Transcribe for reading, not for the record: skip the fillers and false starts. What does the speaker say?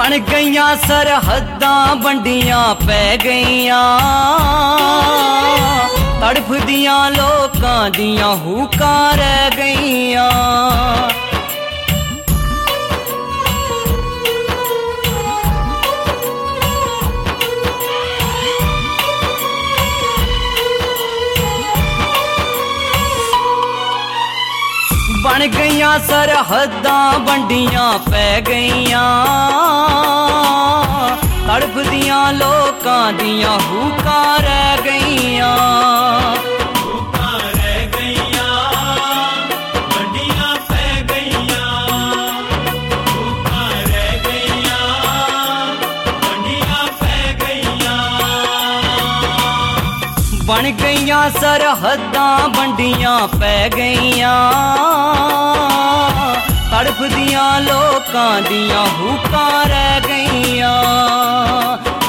बन गईयां सरहदां बंडियां पै गईयां तड़फदियां लोकां दियां हुकां रह गईयां। बन गईयां सरहदां बंडियां पै गईयां तड़फदियां लोकां दियां हुकां रह गईयां। हुकां रह गईयां बंडियां पै गईयां। हुकां रह गईयां बंडियां पै गईयां। बन गईयां सरहदां बंडियां पै गईयां तड़फदियां लोकां दियां हुकां रह गईयां।